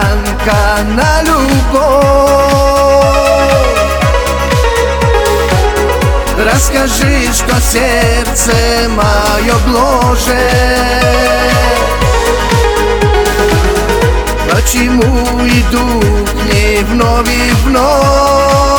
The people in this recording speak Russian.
свиданка на любовь. Расскажи, что сердце мое гложет, почему иду к ней вновь и вновь.